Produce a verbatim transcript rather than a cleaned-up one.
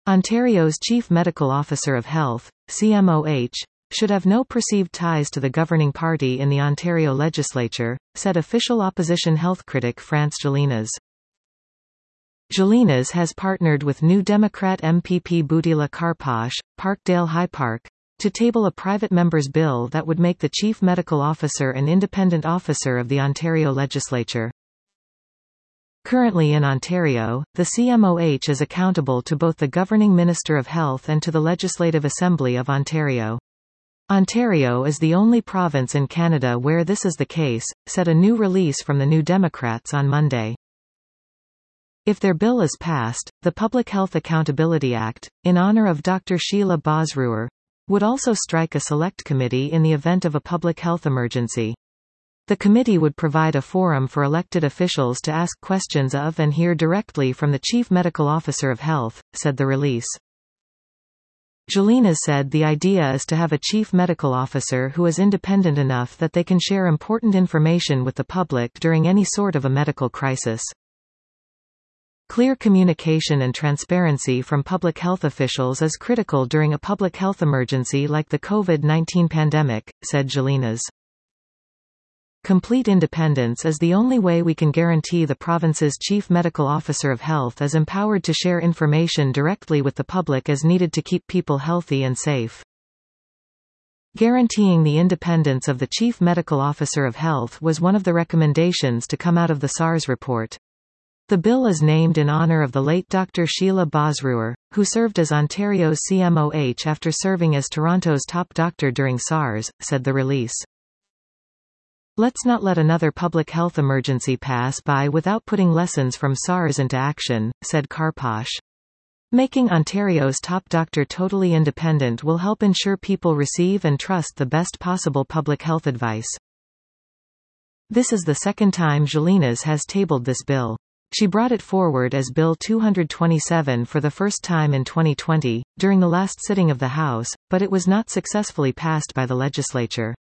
Ontario's Chief Medical Officer of Health, C M O H, should have no perceived ties to the governing party in the Ontario legislature, said official opposition health critic France Gélinas. Gélinas has partnered with New Democrat M P P Butila Karpash, Parkdale High Park, to table a private member's bill that would make the Chief Medical Officer an independent officer of the Ontario legislature. Currently in Ontario, the C M O H is accountable to both the governing Minister of Health and to the Legislative Assembly of Ontario. Ontario is the only province in Canada where this is the case, said a new release from the New Democrats on Monday. If their bill is passed, the Public Health Accountability Act, in honour of Doctor Sheila Bosruer, would also strike a select committee in the event of a public health emergency. The committee would provide a forum for elected officials to ask questions of and hear directly from the Chief Medical Officer of Health, said the release. Gélinas said the idea is to have a chief medical officer who is independent enough that they can share important information with the public during any sort of a medical crisis. Clear communication and transparency from public health officials is critical during a public health emergency like the COVID nineteen pandemic, said Gélinas. Complete independence is the only way we can guarantee the province's Chief Medical Officer of Health is empowered to share information directly with the public as needed to keep people healthy and safe. Guaranteeing the independence of the Chief Medical Officer of Health was one of the recommendations to come out of the SARS report. The bill is named in honour of the late Doctor Sheila Bosruer, who served as Ontario's C M O H after serving as Toronto's top doctor during SARS, said the release. Let's not let another public health emergency pass by without putting lessons from SARS into action, said Karpash. Making Ontario's top doctor totally independent will help ensure people receive and trust the best possible public health advice. This is the second time Gélinas has tabled this bill. She brought it forward as Bill two twenty-seven for the first time in twenty twenty, during the last sitting of the House, but it was not successfully passed by the legislature.